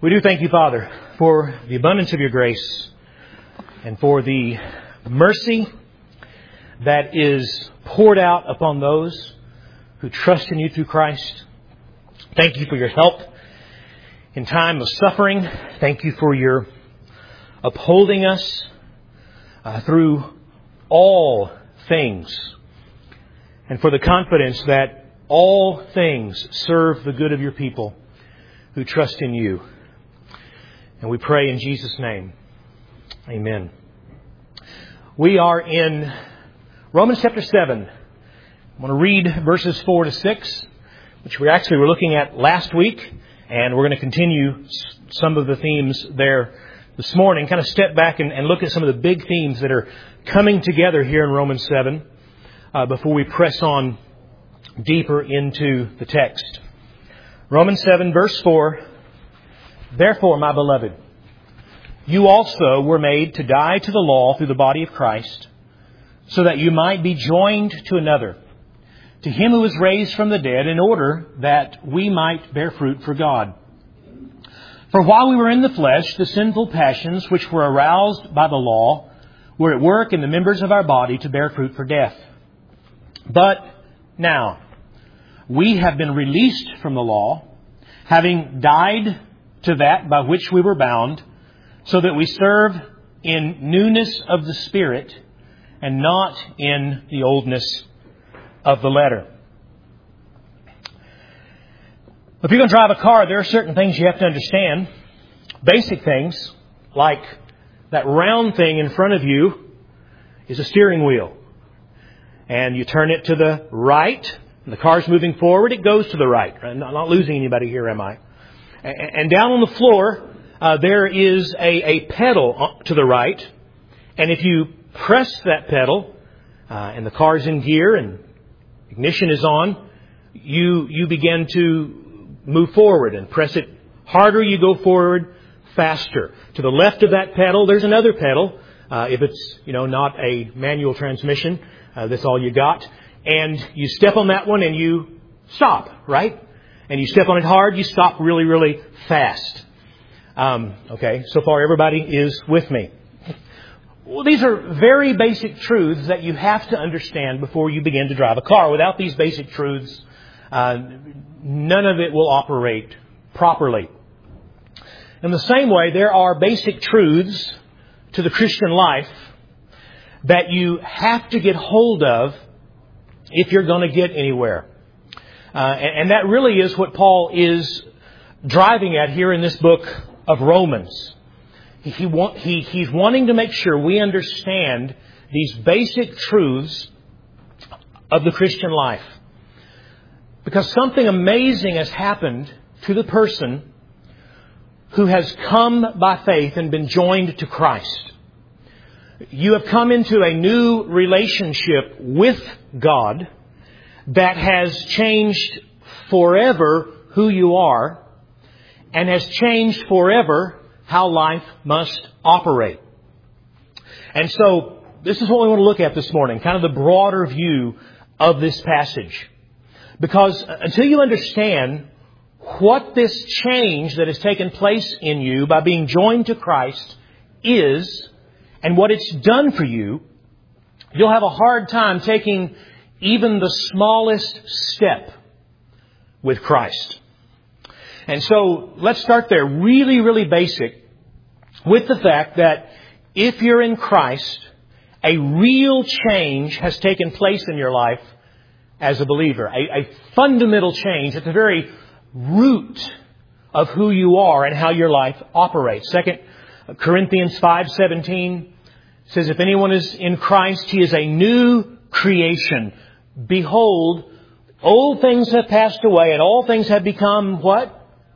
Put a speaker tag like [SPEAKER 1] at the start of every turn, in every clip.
[SPEAKER 1] We do thank you, Father, for the abundance of your grace and for the mercy that is poured out upon those who trust in you through Christ. Thank you for your help in time of suffering. Thank you for your upholding us through all things, and for the confidence that all things serve the good of your people who trust in you. And we pray in Jesus' name. Amen. We are in Romans chapter 7. I want to read verses 4 to 6, which we were looking at last week. And we're going to continue some of the themes there this morning. Kind of step back and look at some of the big themes that are coming together here in Romans 7 before we press on deeper into the text. Romans 7 verse 4. Therefore, my beloved, you also were made to die to the law through the body of Christ, so that you might be joined to another, to Him who was raised from the dead, in order that we might bear fruit for God. For while we were in the flesh, the sinful passions which were aroused by the law were at work in the members of our body to bear fruit for death. But now, we have been released from the law, having died to that by which we were bound, so that we serve in newness of the Spirit and not in the oldness of the letter. If you're going to drive a car, there are certain things you have to understand. Basic things, like that round thing in front of you is a steering wheel. And you turn it to the right, and the car's moving forward, it goes to the right. I'm not losing anybody here, am I? And down on the floor, there is a pedal to the right. And if you press that pedal, and the car's in gear and ignition is on, you begin to move forward and press it harder, you go forward faster. To the left of that pedal, there's another pedal. If it's, not a manual transmission, that's all you got. And you step on that one and you stop, right? And you step on it hard, you stop really, really fast. Okay, so far everybody is with me. Well, these are very basic truths that you have to understand before you begin to drive a car. Without these basic truths, none of it will operate properly. In the same way, there are basic truths to the Christian life that you have to get hold of if you're going to get anywhere. And that really is what Paul is driving at here in this book of Romans. He's wanting to make sure we understand these basic truths of the Christian life. Because something amazing has happened to the person who has come by faith and been joined to Christ. You have come into a new relationship with God that has changed forever who you are and has changed forever how life must operate. And so this is what we want to look at this morning, kind of the broader view of this passage. Because until you understand what this change that has taken place in you by being joined to Christ is and what it's done for you, you'll have a hard time taking even the smallest step with Christ. And so let's start there, really, really basic, with the fact that if you're in Christ, a real change has taken place in your life as a believer. A fundamental change at the very root of who you are and how your life operates. 2 Corinthians 5:17 says, if anyone is in Christ, he is a new creation. Behold, old things have passed away and all things have become what?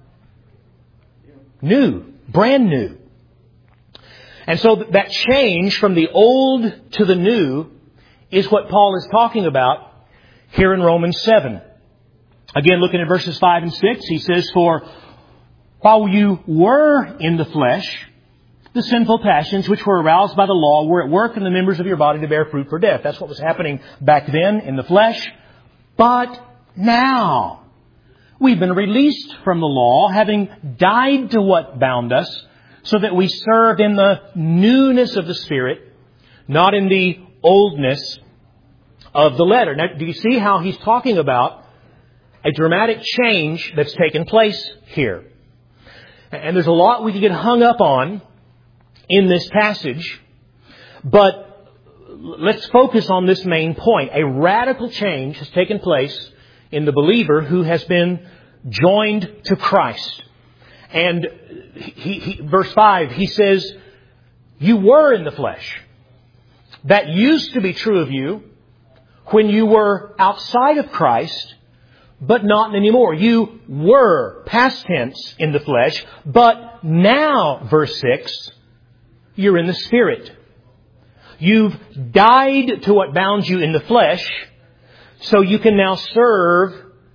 [SPEAKER 1] New. Brand new. And so that change from the old to the new is what Paul is talking about here in Romans 7. Again, looking at verses 5 and 6, he says, for while you were in the flesh, the sinful passions which were aroused by the law were at work in the members of your body to bear fruit for death. That's what was happening back then in the flesh. But now, We've been released from the law, having died to what bound us, so that we serve in the newness of the Spirit, not in the oldness of the letter. Now, do you see how he's talking about a dramatic change that's taken place here? And there's a lot we can get hung up on in this passage, but let's focus on this main point. A radical change has taken place in the believer who has been joined to Christ. And verse 5, he says, you were in the flesh. That used to be true of you when you were outside of Christ, but not anymore. You were, past tense, in the flesh, but now, verse 6, you're in the Spirit. You've died to what bounds you in the flesh, so you can now serve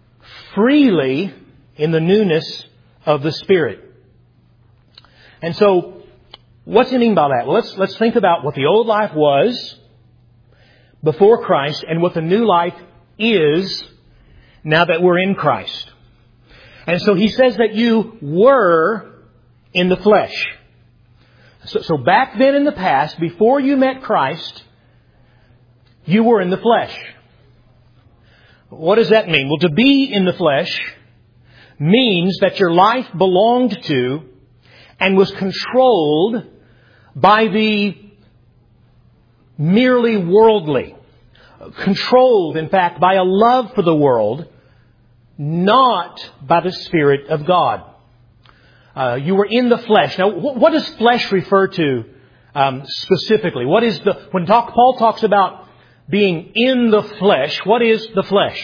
[SPEAKER 1] freely in the newness of the Spirit. And so, what's he mean by that? Well, let's think about what the old life was before Christ and what the new life is now that we're in Christ. And so he says that you were in the flesh. So back then in the past, before you met Christ, you were in the flesh. What does that mean? Well, to be in the flesh means that your life belonged to and was controlled by the merely worldly. Controlled, in fact, by a love for the world, not by the Spirit of God. You were in the flesh. Now, what does flesh refer to specifically? When Paul talks about being in the flesh, what is the flesh?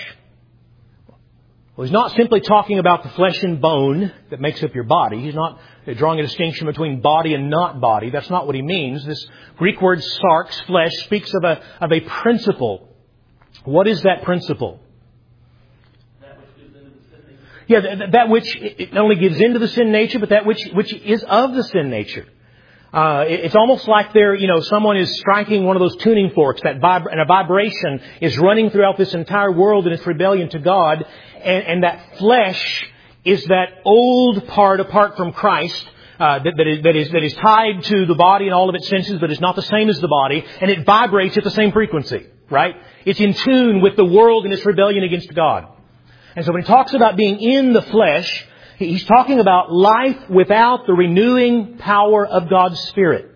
[SPEAKER 1] Well, he's not simply talking about the flesh and bone that makes up your body. He's not drawing a distinction between body and not body. That's not what he means. This Greek word sarx, flesh, speaks of a principle. What is that principle?
[SPEAKER 2] That which gives into the sin nature.
[SPEAKER 1] Yeah, that which it not only gives into the sin nature, but that which is of the sin nature. It's almost like someone is striking one of those tuning forks, and a vibration is running throughout this entire world in its rebellion to God, and that flesh is that old part apart from Christ, that is tied to the body and all of its senses, but is not the same as the body, and it vibrates at the same frequency, right? It's in tune with the world and its rebellion against God. And so when he talks about being in the flesh, he's talking about life without the renewing power of God's Spirit.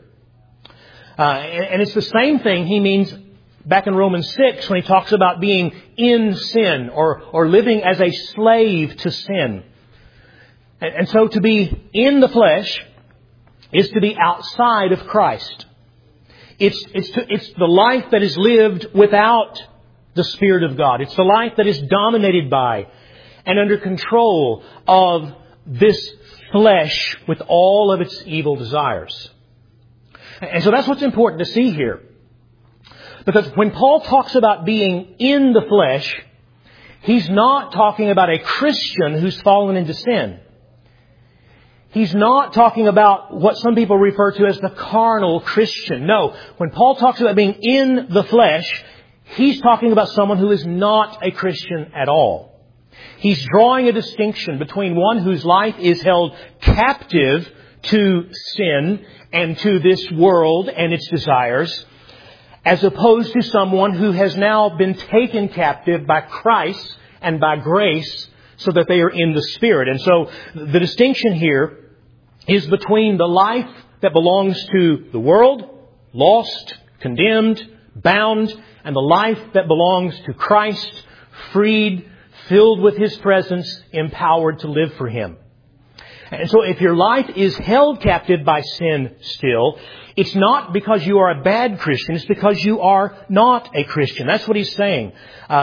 [SPEAKER 1] And it's the same thing he means back in Romans 6 when he talks about being in sin or living as a slave to sin. And so to be in the flesh is to be outside of Christ. It's the life that is lived without the Spirit of God. It's the life that is dominated by and under control of this flesh with all of its evil desires. And so that's what's important to see here. Because when Paul talks about being in the flesh, he's not talking about a Christian who's fallen into sin. He's not talking about what some people refer to as the carnal Christian. No, when Paul talks about being in the flesh, he's talking about someone who is not a Christian at all. He's drawing a distinction between one whose life is held captive to sin and to this world and its desires, as opposed to someone who has now been taken captive by Christ and by grace so that they are in the Spirit. And so the distinction here is between the life that belongs to the world, lost, condemned, bound, and the life that belongs to Christ, freed, filled with His presence, empowered to live for Him. And so if your life is held captive by sin still, it's not because you are a bad Christian, it's because you are not a Christian. That's what he's saying.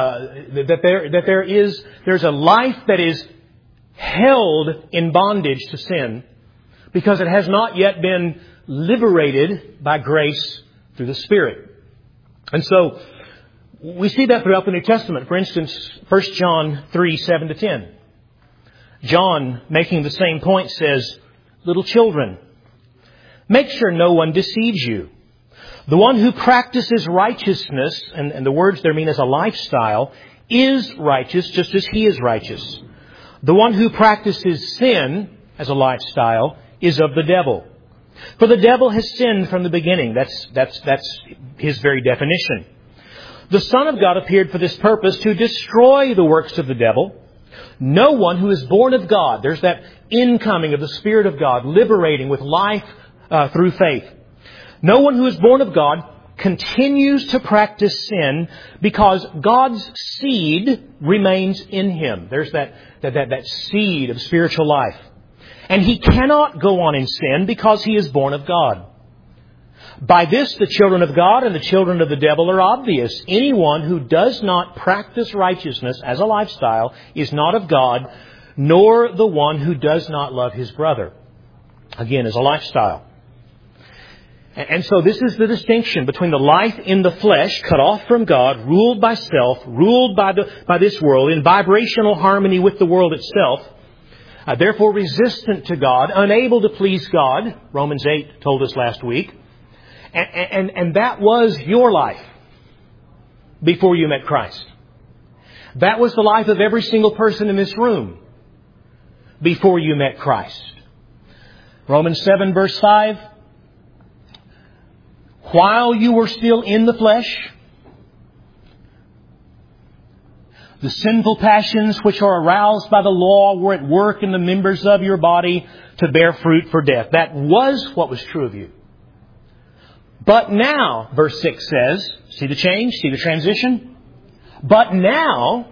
[SPEAKER 1] There's a life that is held in bondage to sin because it has not yet been liberated by grace through the Spirit. And so we see that throughout the New Testament. For instance, 1 John 3:7-10. John, making the same point, says, "Little children, make sure no one deceives you. The one who practices righteousness," and the words there mean as a lifestyle, "is righteous just as he is righteous. The one who practices sin as a lifestyle is of the devil. For the devil has sinned from the beginning. That's his very definition. The Son of God appeared for this purpose, to destroy the works of the devil. No one who is born of God, there's that incoming of the Spirit of God, liberating with life through faith. No one who is born of God continues to practice sin because God's seed remains in him. There's that seed of spiritual life. And he cannot go on in sin because he is born of God. By this, the children of God and the children of the devil are obvious. Anyone who does not practice righteousness as a lifestyle is not of God, nor the one who does not love his brother. Again, as a lifestyle. And so this is the distinction between the life in the flesh, cut off from God, ruled by self, ruled by this world, in vibrational harmony with the world itself, therefore resistant to God, unable to please God. Romans 8 told us last week. And that was your life before you met Christ. That was the life of every single person in this room before you met Christ. Romans 7 verse 5. While you were still in the flesh, the sinful passions which are aroused by the law were at work in the members of your body to bear fruit for death. That was what was true of you. But now, verse 6 says, see the change? See the transition? But now,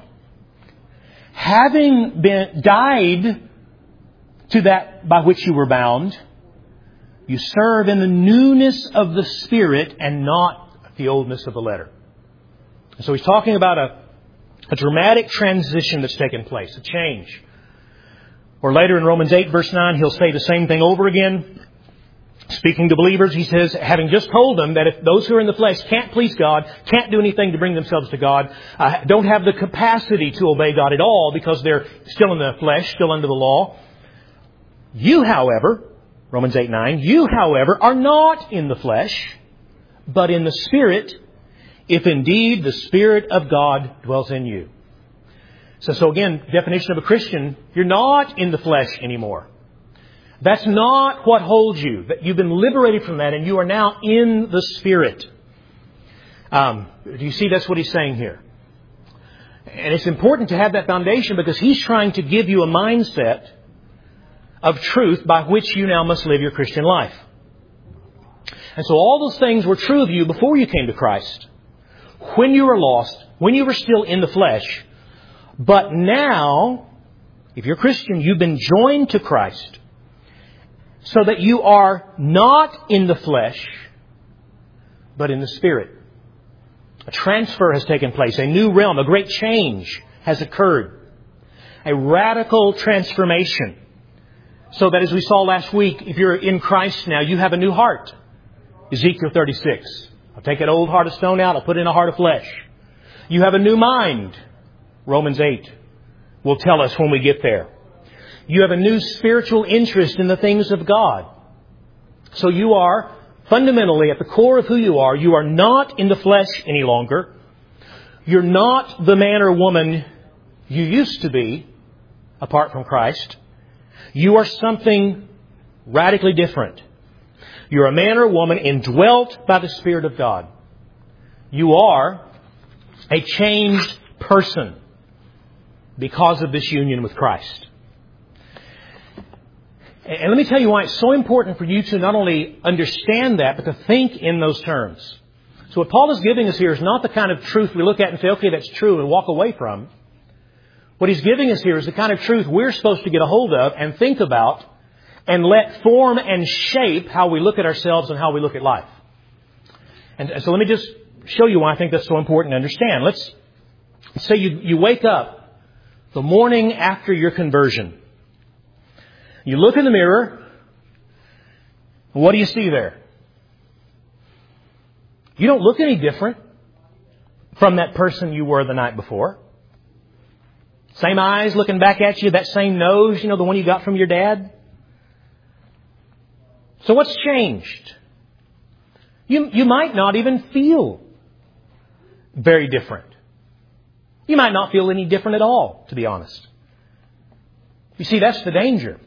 [SPEAKER 1] having died to that by which you were bound, you serve in the newness of the Spirit and not the oldness of the letter. So he's talking about a dramatic transition that's taken place, a change. Or later in Romans 8 verse 9, he'll say the same thing over again. Speaking to believers, he says, having just told them that if those who are in the flesh can't please God, can't do anything to bring themselves to God, don't have the capacity to obey God at all because they're still in the flesh, still under the law. You, however, Romans 8:9, you, however, are not in the flesh, but in the Spirit, if indeed the Spirit of God dwells in you. So again, definition of a Christian, you're not in the flesh anymore. That's not what holds you. You've been liberated from that and you are now in the Spirit. Do you see that's what he's saying here? And it's important to have that foundation because he's trying to give you a mindset of truth by which you now must live your Christian life. And so all those things were true of you before you came to Christ. When you were lost, when you were still in the flesh. But now, if you're a Christian, you've been joined to Christ. So that you are not in the flesh, but in the Spirit. A transfer has taken place. A new realm, a great change has occurred. A radical transformation. So that as we saw last week, if you're in Christ now, you have a new heart. Ezekiel 36. I'll take that old heart of stone out, I'll put in a heart of flesh. You have a new mind. Romans 8 will tell us when we get there. You have a new spiritual interest in the things of God. So you are fundamentally at the core of who you are not in the flesh any longer. You're not the man or woman you used to be apart from Christ. You are something radically different. You're a man or woman indwelt by the Spirit of God. You are a changed person because of this union with Christ. And let me tell you why it's so important for you to not only understand that, but to think in those terms. So what Paul is giving us here is not the kind of truth we look at and say, okay, that's true, and walk away from. What he's giving us here is the kind of truth we're supposed to get a hold of and think about and let form and shape how we look at ourselves and how we look at life. And so let me just show you why I think that's so important to understand. Let's say you wake up the morning after your conversion. You look in the mirror. What do you see there? You don't look any different from that person you were the night before. Same eyes looking back at you, that same nose, the one you got from your dad. So what's changed? You might not even feel very different. You might not feel any different at all, to be honest. You see, that's the danger.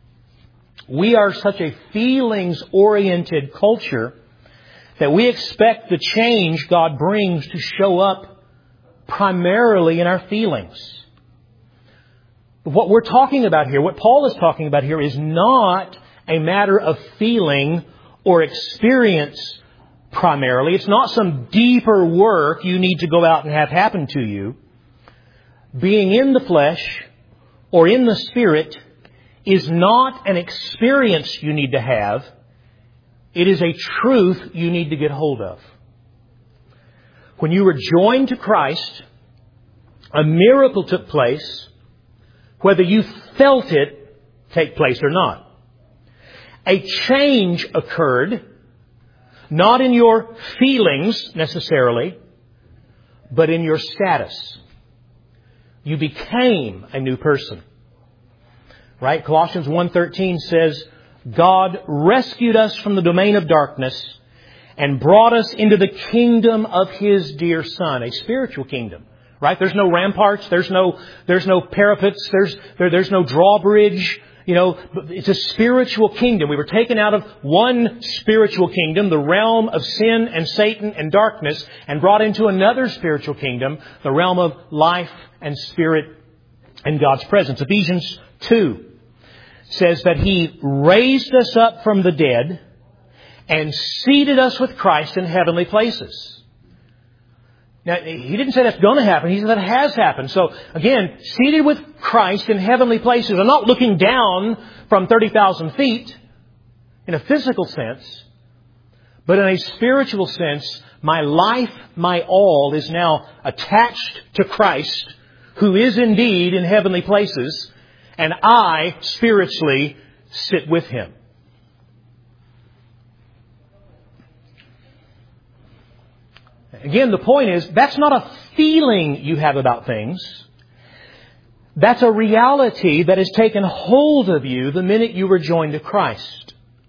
[SPEAKER 1] We are such a feelings-oriented culture that we expect the change God brings to show up primarily in our feelings. What we're talking about here, what Paul is talking about here, is not a matter of feeling or experience primarily. It's not some deeper work you need to go out and have happen to you. Being in the flesh or in the Spirit is not an experience you need to have. It is a truth you need to get hold of. When you were joined to Christ, a miracle took place, whether you felt it take place or not. A change occurred, not in your feelings necessarily, but in your status. You became a new person. Right? Colossians 1:13 says, God rescued us from the domain of darkness and brought us into the kingdom of His dear Son, a spiritual kingdom. Right? There's no ramparts, there's no parapets, there's no drawbridge. You know, it's a spiritual kingdom. We were taken out of one spiritual kingdom, the realm of sin and Satan and darkness, and brought into another spiritual kingdom, the realm of life and spirit and God's presence. Ephesians 2 says that He raised us up from the dead and seated us with Christ in heavenly places. Now, He didn't say that's going to happen. He said that has happened. So, again, seated with Christ in heavenly places. I'm not looking down from 30,000 feet in a physical sense, but in a spiritual sense, my life, my all is now attached to Christ, who is indeed in heavenly places, and I spiritually sit with Him. Again, the point is, that's not a feeling you have about things. That's a reality that has taken hold of you the minute you were joined to Christ.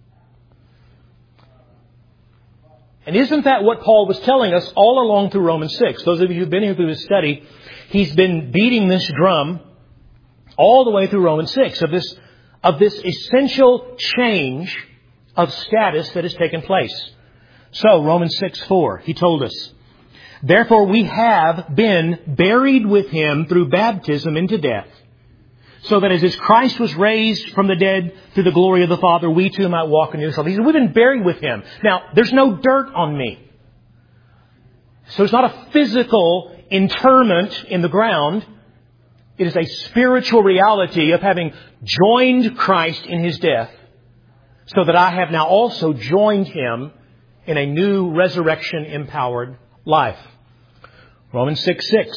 [SPEAKER 1] And isn't that what Paul was telling us all along through Romans 6? Those of you who've been here through this study, he's been beating this drum all the way through Romans 6 of this essential change of status that has taken place. So, Romans 6:4, he told us, therefore we have been buried with Him through baptism into death, so that as Christ was raised from the dead through the glory of the Father, we too might walk in newness of life. He said, we've been buried with Him. Now, there's no dirt on me. So it's not a physical interment in the ground. It is a spiritual reality of having joined Christ in His death, so that I have now also joined Him in a new resurrection-empowered life. Romans 6:6.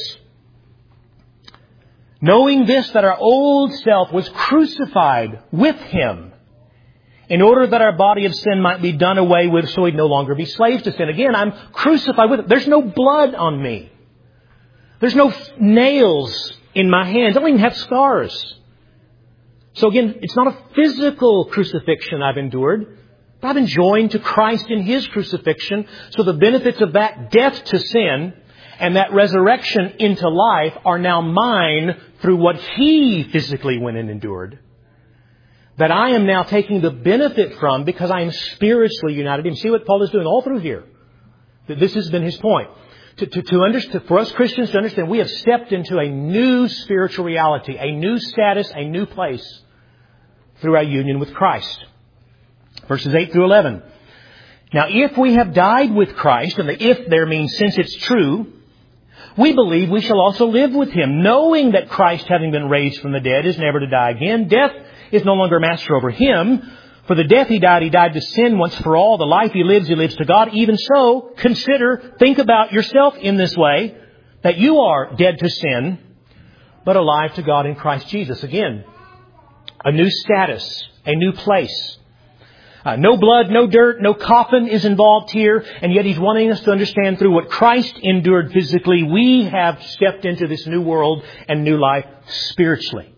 [SPEAKER 1] Knowing this, that our old self was crucified with Him, in order that our body of sin might be done away with, so we'd no longer be slaves to sin. Again, I'm crucified with it. There's no blood on me. There's no nails in my hands. I don't even have scars. So again, it's not a physical crucifixion I've endured. But I've been joined to Christ in His crucifixion. So the benefits of that death to sin and that resurrection into life are now mine through what He physically went and endured. That I am now taking the benefit from because I am spiritually united to Him. See what Paul is doing all through here. This has been his point. To understand, for us Christians to understand, we have stepped into a new spiritual reality, a new status, a new place through our union with Christ. Verses 8 through 11. Now, if we have died with Christ, and the if there means since it's true, we believe we shall also live with Him, knowing that Christ, having been raised from the dead, is never to die again. Death is no longer master over Him. For the death He died to sin once for all. The life He lives to God. Even so, think about yourself in this way, that you are dead to sin, but alive to God in Christ Jesus. Again, a new status, a new place. No blood, no dirt, no coffin is involved here. And yet He's wanting us to understand through what Christ endured physically, we have stepped into this new world and new life spiritually.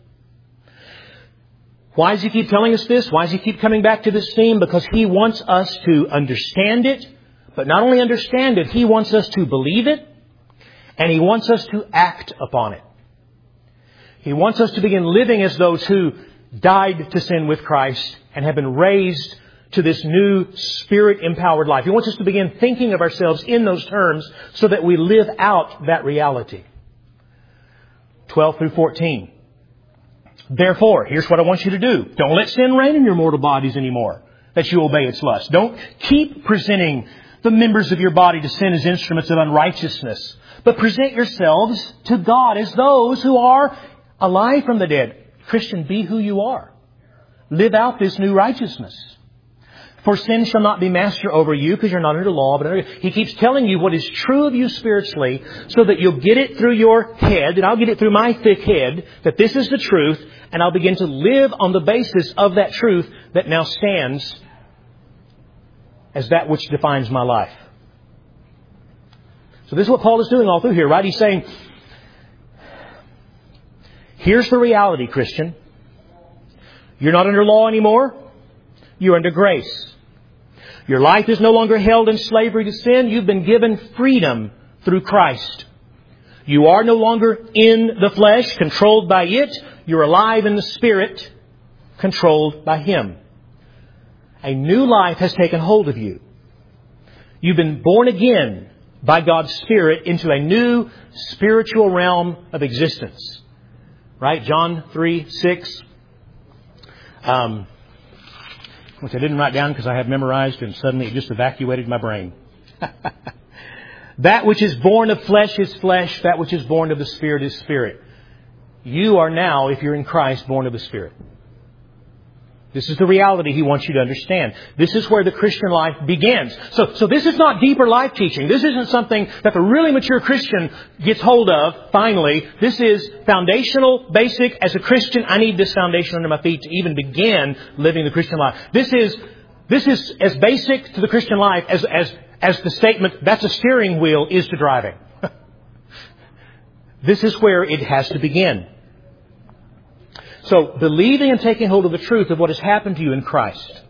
[SPEAKER 1] Why does He keep telling us this? Why does He keep coming back to this theme? Because He wants us to understand it, but not only understand it, He wants us to believe it, and He wants us to act upon it. He wants us to begin living as those who died to sin with Christ and have been raised to this new Spirit-empowered life. He wants us to begin thinking of ourselves in those terms so that we live out that reality. 12 through 14. Therefore, here's what I want you to do. Don't let sin reign in your mortal bodies anymore, that you obey its lust. Don't keep presenting the members of your body to sin as instruments of unrighteousness, but present yourselves to God as those who are alive from the dead. Christian, be who you are. Live out this new righteousness. For sin shall not be master over you, because you're not under law, but under... He keeps telling you what is true of you spiritually, so that you'll get it through your head, and I'll get it through my thick head, that this is the truth, and I'll begin to live on the basis of that truth that now stands as that which defines my life. So this is what Paul is doing all through here, right? He's saying, here's the reality, Christian. You're not under law anymore. You're under grace. Your life is no longer held in slavery to sin. You've been given freedom through Christ. You are no longer in the flesh, controlled by it. You're alive in the Spirit, controlled by Him. A new life has taken hold of you. You've been born again by God's Spirit into a new spiritual realm of existence. Right? John 3:6. Which I didn't write down because I have memorized and suddenly it just evacuated my brain. That which is born of flesh is flesh. That which is born of the Spirit is spirit. You are now, if you're in Christ, born of the Spirit. This is the reality He wants you to understand. This is where the Christian life begins. So this is not deeper life teaching. This isn't something that the really mature Christian gets hold of, finally. This is foundational, basic. As a Christian, I need this foundation under my feet to even begin living the Christian life. This is as basic to the Christian life as the statement, that's a steering wheel, is to driving. This is where it has to begin. So, believing and taking hold of the truth of what has happened to you in Christ.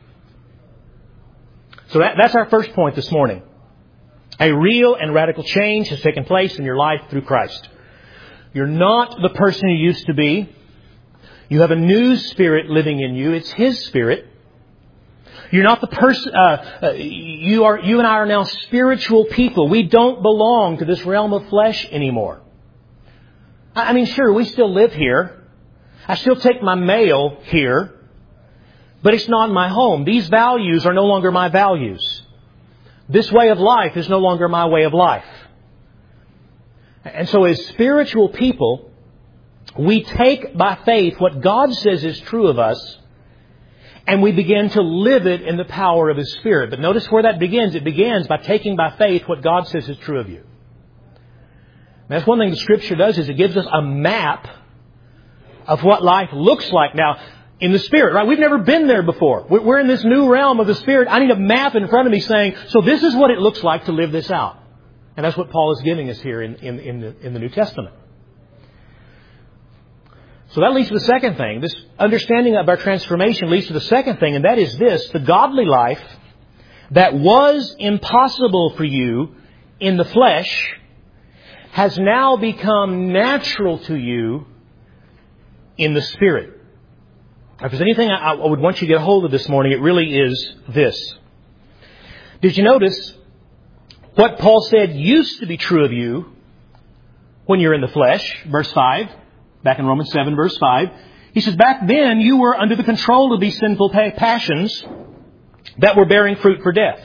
[SPEAKER 1] So that's our first point this morning. A real and radical change has taken place in your life through Christ. You're not the person you used to be. You have a new Spirit living in you. It's His Spirit. You're not the person... you and I are now spiritual people. We don't belong to this realm of flesh anymore. I mean, sure, we still live here. I still take my mail here, but it's not my home. These values are no longer my values. This way of life is no longer my way of life. And so as spiritual people, we take by faith what God says is true of us, and we begin to live it in the power of His Spirit. But notice where that begins. It begins by taking by faith what God says is true of you. And that's one thing the Scripture does, is it gives us a map of what life looks like now in the Spirit, right? We've never been there before. We're in this new realm of the Spirit. I need a map in front of me saying, so this is what it looks like to live this out. And that's what Paul is giving us here in the New Testament. So that leads to the second thing. This understanding of our transformation leads to the second thing, and that is this: the godly life that was impossible for you in the flesh has now become natural to you in the Spirit. If there's anything I would want you to get a hold of this morning, it really is this. Did you notice what Paul said used to be true of you when you're in the flesh? Verse 5, back in Romans 7, verse 5. He says, back then you were under the control of these sinful passions that were bearing fruit for death.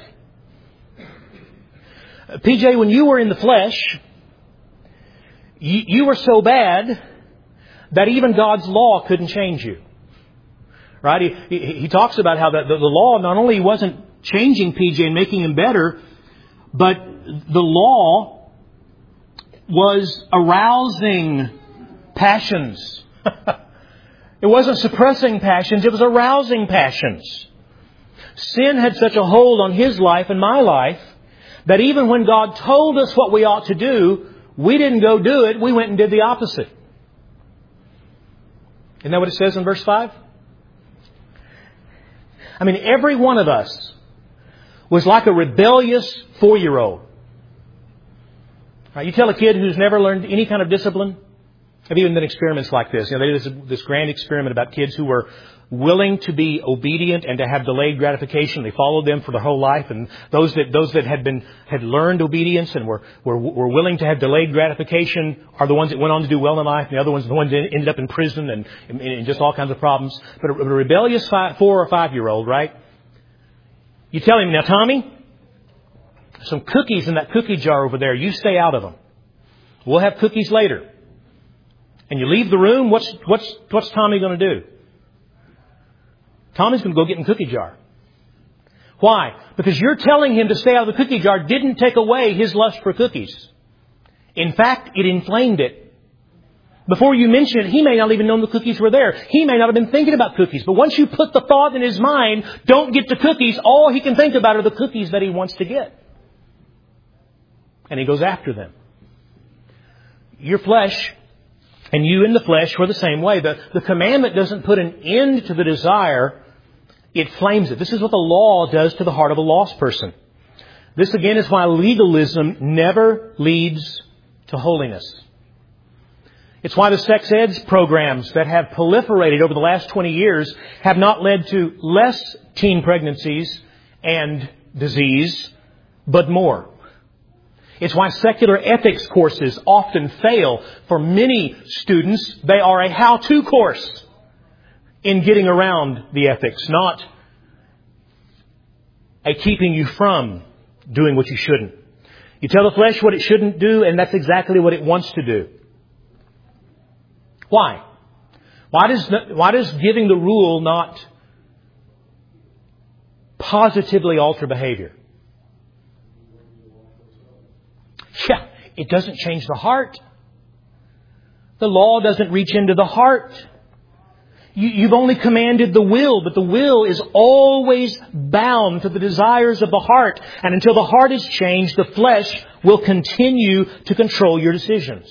[SPEAKER 1] PJ, when you were in the flesh, you were so bad that even God's law couldn't change you. Right? He talks about how the law not only wasn't changing PJ and making him better, but the law was arousing passions. It wasn't suppressing passions, it was arousing passions. Sin had such a hold on his life and my life that even when God told us what we ought to do, we didn't go do it, we went and did the opposite. Isn't that what it says in verse 5? I mean, every one of us was like a rebellious 4-year-old. Right, you tell a kid who's never learned any kind of discipline, Have even been experiments like this. They did this grand experiment about kids who were willing to be obedient and to have delayed gratification. They followed them for their whole life, and those that had learned obedience and were willing to have delayed gratification are the ones that went on to do well in life, and the other ones are the ones that ended up in prison and just all kinds of problems. But a rebellious 4 or 5-year-old, right? You tell him, now, Tommy, some cookies in that cookie jar over there. You stay out of them. We'll have cookies later. And you leave the room. What's Tommy going to do? Tommy's going to go get in the cookie jar. Why? Because you're telling him to stay out of the cookie jar didn't take away his lust for cookies. In fact, it inflamed it. Before you mention it, he may not even know the cookies were there. He may not have been thinking about cookies. But once you put the thought in his mind, don't get the cookies, all he can think about are the cookies that he wants to get. And he goes after them. Your flesh and you in the flesh were the same way. The commandment doesn't put an end to the desire. It flames it. This is what the law does to the heart of a lost person. This again is why legalism never leads to holiness. It's why the sex ed programs that have proliferated over the last 20 years have not led to less teen pregnancies and disease, but more. It's why secular ethics courses often fail. For many students, they are a how-to course in getting around the ethics, not a keeping you from doing what you shouldn't. You tell the flesh what it shouldn't do, and that's exactly what it wants to do. Why? Why does giving the rule not positively alter behavior? Yeah, it doesn't change the heart. The law doesn't reach into the heart. You've only commanded the will, but the will is always bound to the desires of the heart. And until the heart is changed, the flesh will continue to control your decisions.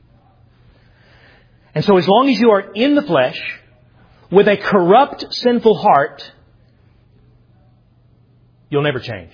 [SPEAKER 1] And so as long as you are in the flesh, with a corrupt, sinful heart, you'll never change.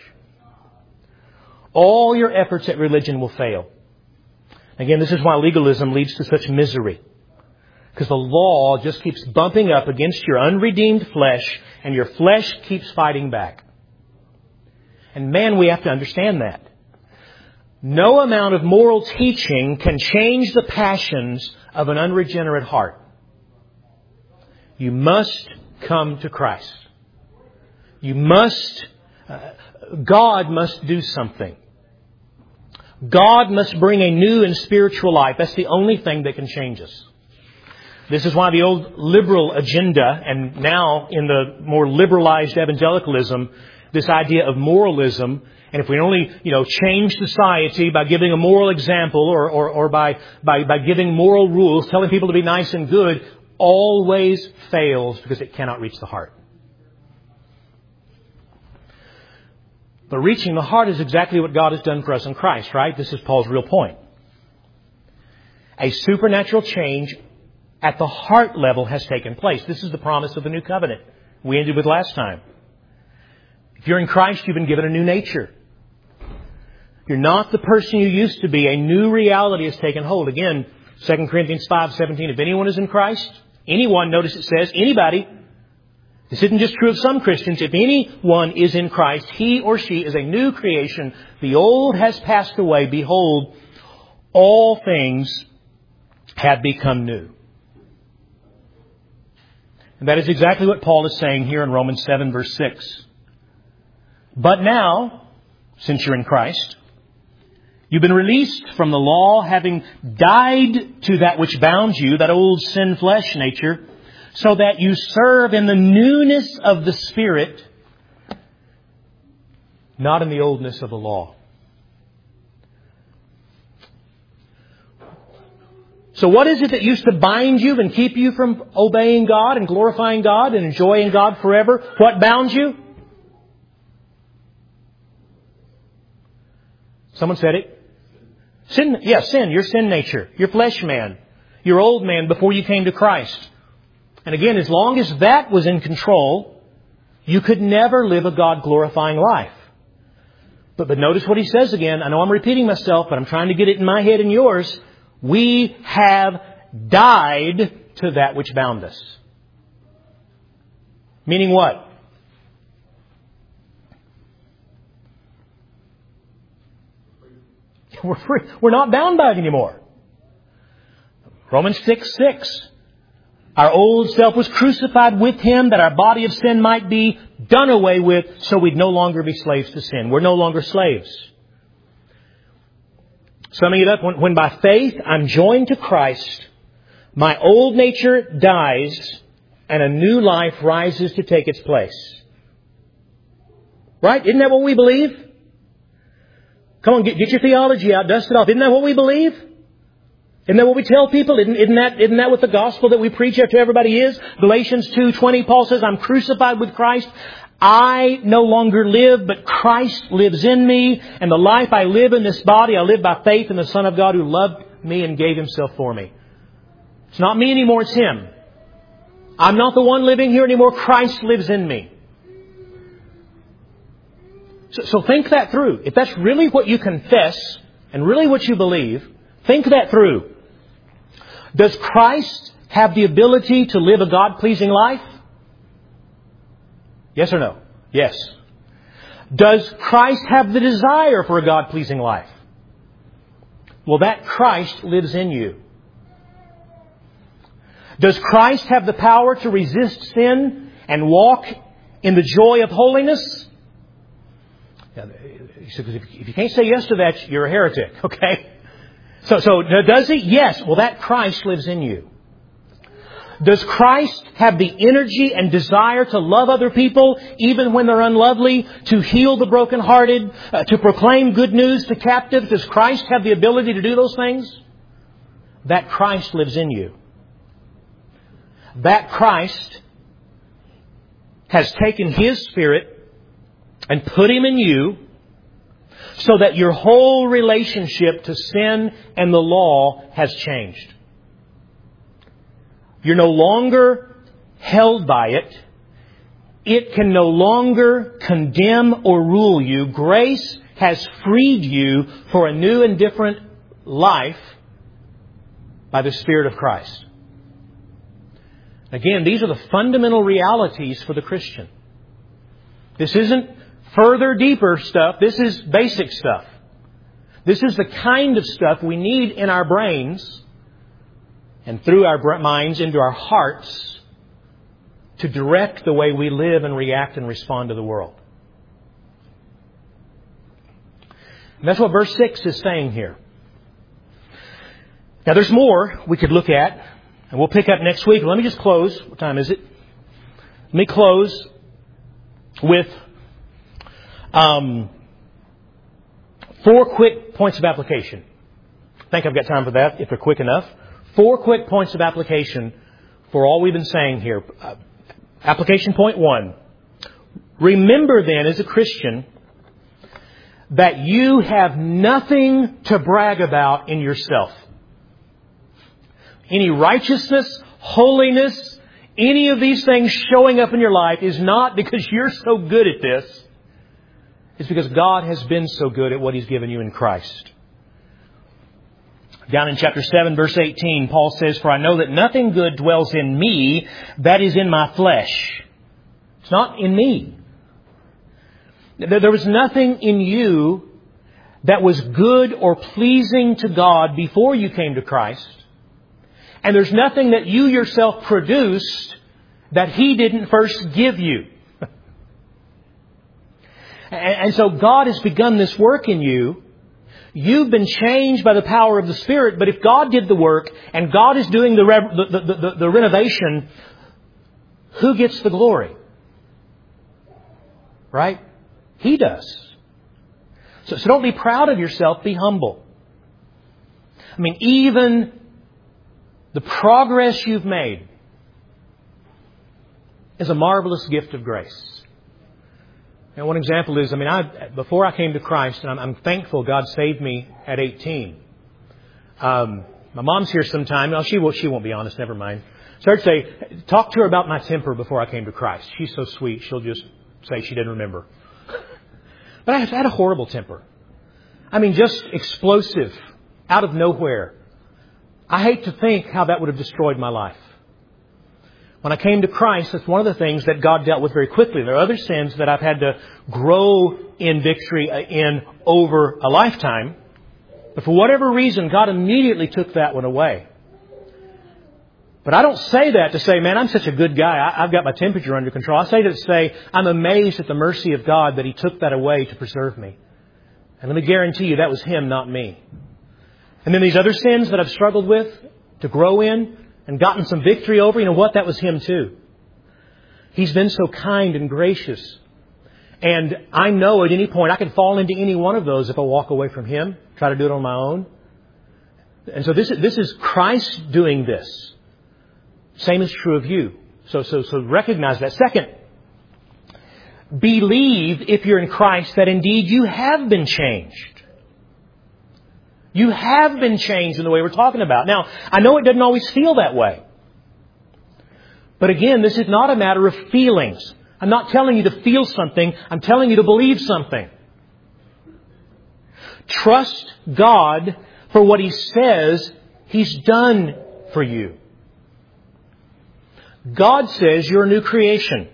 [SPEAKER 1] All your efforts at religion will fail. Again, this is why legalism leads to such misery. Because the law just keeps bumping up against your unredeemed flesh, and your flesh keeps fighting back. And man, we have to understand that. No amount of moral teaching can change the passions of an unregenerate heart. You must come to Christ. God must do something. God must bring a new and spiritual life. That's the only thing that can change us. This is why the old liberal agenda, and now in the more liberalized evangelicalism, this idea of moralism, and if we only, change society by giving a moral example or by giving moral rules, telling people to be nice and good, always fails because it cannot reach the heart. But reaching the heart is exactly what God has done for us in Christ, right? This is Paul's real point. A supernatural change at the heart level has taken place. This is the promise of the new covenant we ended with last time. If you're in Christ, you've been given a new nature. You're not the person you used to be. A new reality has taken hold. Again, 2 Corinthians 5:17. If anyone is in Christ, anyone, notice it says, anybody. This isn't just true of some Christians. If anyone is in Christ, he or she is a new creation. The old has passed away. Behold, all things have become new. And that is exactly what Paul is saying here in Romans 7, verse 6. But now, since you're in Christ, you've been released from the law, having died to that which bound you, that old sin flesh nature, so that you serve in the newness of the Spirit, not in the oldness of the law. So what is it that used to bind you and keep you from obeying God and glorifying God and enjoying God forever? What bound you? Someone said it. Sin. Yes, sin. Your sin nature. Your flesh man. Your old man before you came to Christ. And again, as long as that was in control, you could never live a God-glorifying life. But notice what he says again. I know I'm repeating myself, but I'm trying to get it in my head and yours. We have died to that which bound us. Meaning what? We're free. We're not bound by it anymore. Romans 6:6. Our old self was crucified with Him that our body of sin might be done away with so we'd no longer be slaves to sin. We're no longer slaves. Summing it up, when by faith I'm joined to Christ, my old nature dies and a new life rises to take its place. Right? Isn't that what we believe? Come on, get your theology out, dust it off. Isn't that what we believe? Isn't that what we tell people? Isn't that what the gospel that we preach to everybody is? Galatians 2:20, Paul says, I'm crucified with Christ. I no longer live, but Christ lives in me. And the life I live in this body, I live by faith in the Son of God who loved me and gave Himself for me. It's not me anymore, it's Him. I'm not the one living here anymore. Christ lives in me. So think that through. If that's really what you confess and really what you believe, think that through. Does Christ have the ability to live a God-pleasing life? Yes or no? Yes. Does Christ have the desire for a God-pleasing life? Well, that Christ lives in you. Does Christ have the power to resist sin and walk in the joy of holiness? If you can't say yes to that, you're a heretic, okay? So does He? Yes. Well, that Christ lives in you. Does Christ have the energy and desire to love other people even when they're unlovely, to heal the brokenhearted, to proclaim good news to captives? Does Christ have the ability to do those things? That Christ lives in you. That Christ has taken His Spirit and put Him in you, so that your whole relationship to sin and the law has changed. You're no longer held by it. It can no longer condemn or rule you. Grace has freed you for a new and different life by the Spirit of Christ. Again, these are the fundamental realities for the Christian. This isn't further, deeper stuff. This is basic stuff. This is the kind of stuff we need in our brains and through our minds into our hearts to direct the way we live and react and respond to the world. And that's what verse 6 is saying here. Now there's more we could look at, and we'll pick up next week. Let me just close. What time is it? Let me close with 4 quick points of application. I think I've got time for that, if they're quick enough. 4 quick points of application for all we've been saying here. Application point 1. Remember then, as a Christian, that you have nothing to brag about in yourself. Any righteousness, holiness, any of these things showing up in your life is not because you're so good at this. It's because God has been so good at what He's given you in Christ. Down in chapter 7, verse 18, Paul says, For I know that nothing good dwells in me, that is in my flesh. It's not in me. There was nothing in you that was good or pleasing to God before you came to Christ. And there's nothing that you yourself produced that He didn't first give you. And so God has begun this work in you. You've been changed by the power of the Spirit. But if God did the work and God is doing the renovation, who gets the glory? Right? He does. So don't be proud of yourself. Be humble. I mean, even the progress you've made is a marvelous gift of grace. And one example is, before I came to Christ, and I'm thankful God saved me at 18. My mom's here sometime. No, she won't be honest. Never mind. So I'd say, talk to her about my temper before I came to Christ. She's so sweet. She'll just say she didn't remember. But I had a horrible temper. Just explosive, out of nowhere. I hate to think how that would have destroyed my life. When I came to Christ, that's one of the things that God dealt with very quickly. There are other sins that I've had to grow in victory in over a lifetime. But for whatever reason, God immediately took that one away. But I don't say that to say, man, I'm such a good guy. I've got my temperature under control. I say that to say, I'm amazed at the mercy of God that He took that away to preserve me. And let me guarantee you that was Him, not me. And then these other sins that I've struggled with to grow in and gotten some victory over, you know what? That was Him too. He's been so kind and gracious. And I know at any point I can fall into any one of those if I walk away from Him, try to do it on my own. And so this is Christ doing this. Same is true of you. So recognize that. Second, believe, if you're in Christ, that indeed you have been changed. You have been changed in the way we're talking about. Now, I know it doesn't always feel that way. But again, this is not a matter of feelings. I'm not telling you to feel something. I'm telling you to believe something. Trust God for what He says He's done for you. God says you're a new creation.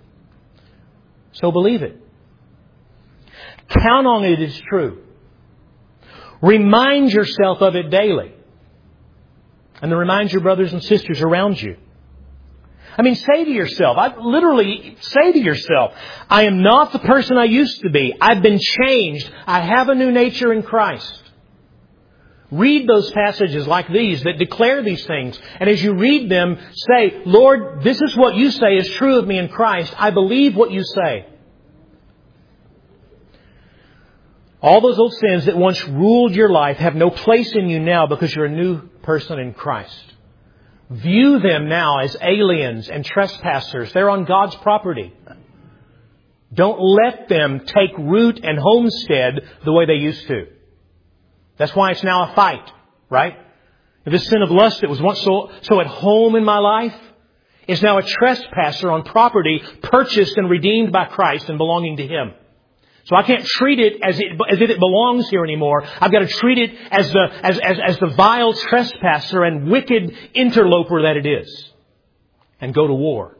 [SPEAKER 1] So believe it. Count on it as true. Remind yourself of it daily. And then remind your brothers and sisters around you. I mean, say to yourself, say to yourself, I am not the person I used to be. I've been changed. I have a new nature in Christ. Read those passages like these that declare these things. And as you read them, say, Lord, this is what You say is true of me in Christ. I believe what You say. All those old sins that once ruled your life have no place in you now because you're a new person in Christ. View them now as aliens and trespassers. They're on God's property. Don't let them take root and homestead the way they used to. That's why it's now a fight, right? This sin of lust that was once so at home in my life is now a trespasser on property purchased and redeemed by Christ and belonging to Him. So I can't treat it as if it belongs here anymore. I've got to treat it as the vile trespasser and wicked interloper that it is. And go to war.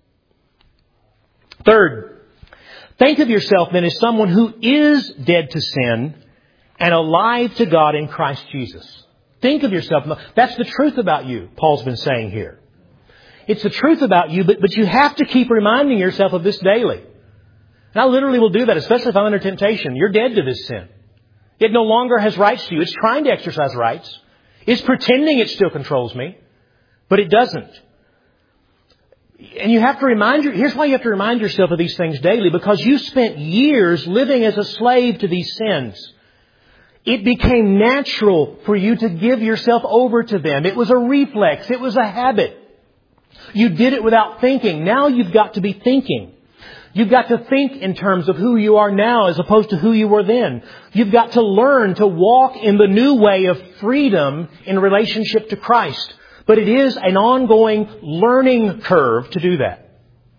[SPEAKER 1] Third, think of yourself then as someone who is dead to sin and alive to God in Christ Jesus. Think of yourself. That's the truth about you, Paul's been saying here. It's the truth about you, but you have to keep reminding yourself of this daily. And I literally will do that, especially if I'm under temptation. You're dead to this sin. It no longer has rights to you. It's trying to exercise rights. It's pretending it still controls me, but it doesn't. And you have to here's why you have to remind yourself of these things daily, because you spent years living as a slave to these sins. It became natural for you to give yourself over to them. It was a reflex. It was a habit. You did it without thinking. Now you've got to be thinking. You've got to think in terms of who you are now as opposed to who you were then. You've got to learn to walk in the new way of freedom in relationship to Christ. But it is an ongoing learning curve to do that.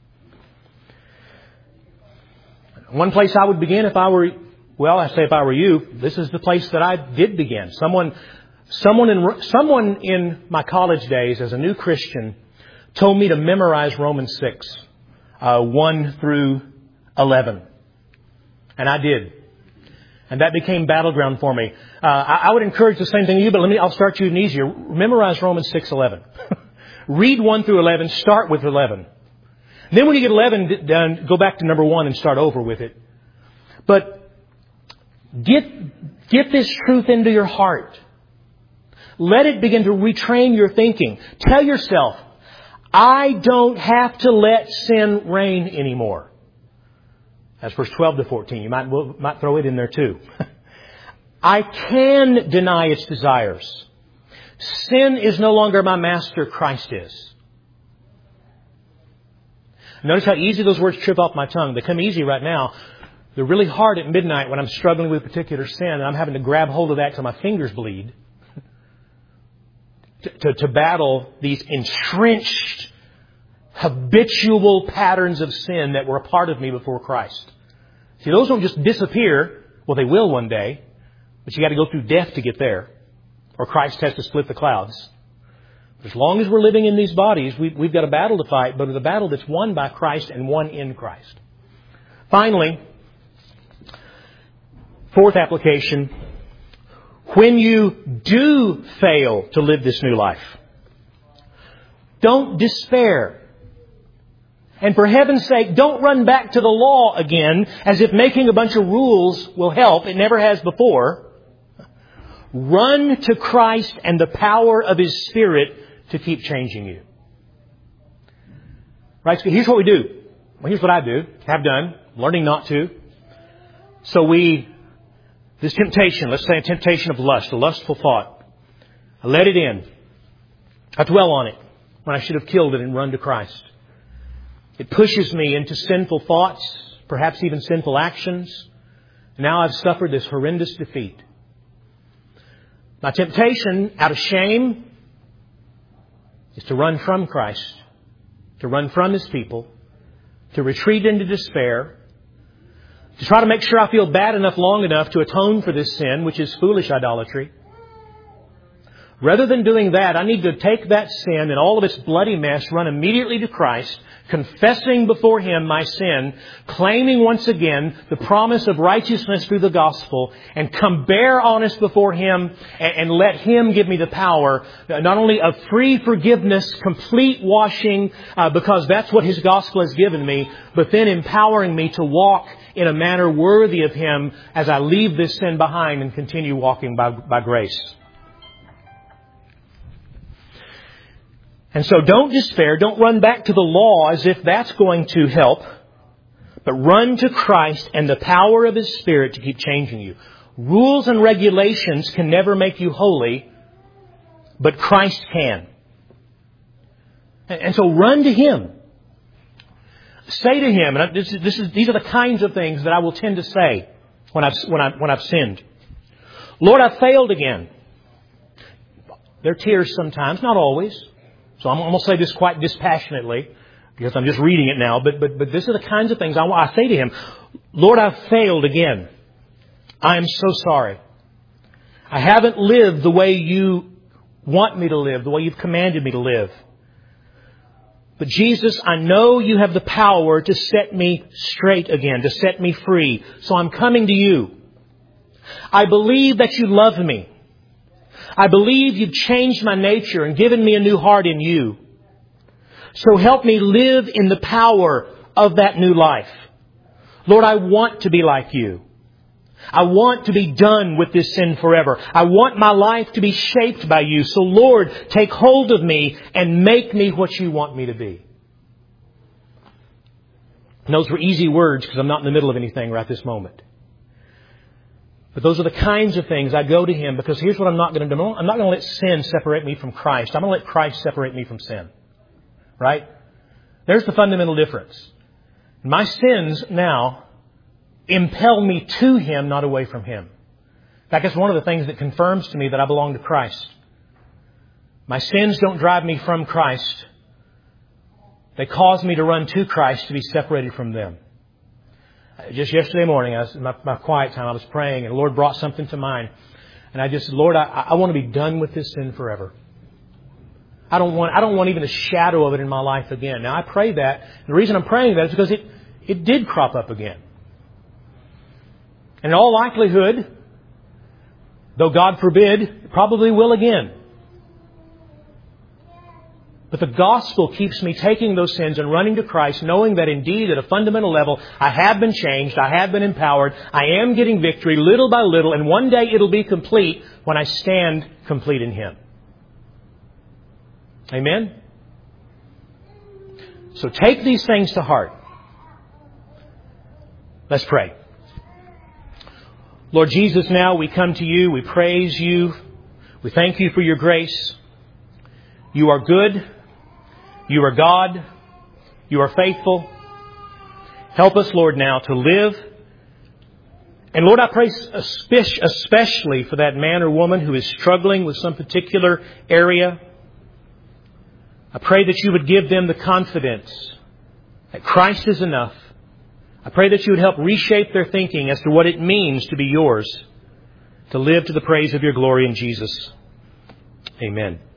[SPEAKER 1] One place I would begin if I were you, this is the place that I did begin. Someone in my college days as a new Christian told me to memorize Romans 6. 1 through 11. And I did. And that became battleground for me. I would encourage the same thing to you, but I'll start you even easier. Memorize Romans 6:11. Read 1 through 11. Start with 11. Then when you get 11 done, go back to number 1 and start over with it. But get this truth into your heart. Let it begin to retrain your thinking. Tell yourself, I don't have to let sin reign anymore. That's verse 12 to 14. You might throw it in there too. I can deny its desires. Sin is no longer my master, Christ is. Notice how easy those words trip off my tongue. They come easy right now. They're really hard at midnight when I'm struggling with a particular sin and I'm having to grab hold of that till my fingers bleed. To battle these entrenched, habitual patterns of sin that were a part of me before Christ. See, those don't just disappear. Well, they will one day, but you got to go through death to get there. or Christ has to split the clouds. As long as we're living in these bodies, we've got a battle to fight, but it's a battle that's won by Christ and won in Christ. Finally, fourth application, when you do fail to live this new life, don't despair. And for heaven's sake, don't run back to the law again as if making a bunch of rules will help. It never has before. Run to Christ and the power of His Spirit to keep changing you. Right? So here's what we do. Well, here's what I do, have done, learning not to. So this temptation, let's say a temptation of lust, a lustful thought, I let it in. I dwell on it when I should have killed it and run to Christ. It pushes me into sinful thoughts, perhaps even sinful actions. Now I've suffered this horrendous defeat. My temptation, out of shame, is to run from Christ, to run from His people, to retreat into despair, to try to make sure I feel bad enough long enough to atone for this sin, which is foolish idolatry. Rather than doing that, I need to take that sin and all of its bloody mess, run immediately to Christ, confessing before Him my sin, claiming once again the promise of righteousness through the gospel, and come bare honest before Him and let Him give me the power, not only of free forgiveness, complete washing, because that's what His gospel has given me, but then empowering me to walk in a manner worthy of Him as I leave this sin behind and continue walking by grace. And so don't despair. Don't run back to the law as if that's going to help. But run to Christ and the power of His Spirit to keep changing you. Rules and regulations can never make you holy, but Christ can. And so run to Him. Say to Him, and these are the kinds of things that I will tend to say when I've sinned. Lord, I failed again. There are tears sometimes, not always. So I'm going to say this quite dispassionately because I'm just reading it now. But these are the kinds of things I say to Him. Lord, I've failed again. I am so sorry. I haven't lived the way You want me to live, the way You've commanded me to live. But Jesus, I know You have the power to set me straight again, to set me free. So I'm coming to You. I believe that You love me. I believe You've changed my nature and given me a new heart in You. So help me live in the power of that new life. Lord, I want to be like You. I want to be done with this sin forever. I want my life to be shaped by You. So Lord, take hold of me and make me what You want me to be. And those were easy words because I'm not in the middle of anything right this moment. But those are the kinds of things I go to Him because here's what I'm not going to do. I'm not going to let sin separate me from Christ. I'm going to let Christ separate me from sin. Right? There's the fundamental difference. My sins now impel me to Him, not away from Him. In fact, it's one of the things that confirms to me that I belong to Christ. My sins don't drive me from Christ. They cause me to run to Christ to be separated from them. Just yesterday morning, my quiet time, I was praying and the Lord brought something to mind. And I just said, Lord, I want to be done with this sin forever. I don't want even a shadow of it in my life again. Now I pray that. And the reason I'm praying that is because it did crop up again. And in all likelihood, though God forbid, it probably will again. But the gospel keeps me taking those sins and running to Christ, knowing that indeed at a fundamental level, I have been changed, I have been empowered, I am getting victory little by little, and one day it'll be complete when I stand complete in Him. Amen? So take these things to heart. Let's pray. Lord Jesus, now we come to You, we praise You, we thank You for Your grace. You are good. You are God. You are faithful. Help us, Lord, now to live. And Lord, I pray especially for that man or woman who is struggling with some particular area. I pray that You would give them the confidence that Christ is enough. I pray that You would help reshape their thinking as to what it means to be Yours, to live to the praise of Your glory in Jesus. Amen.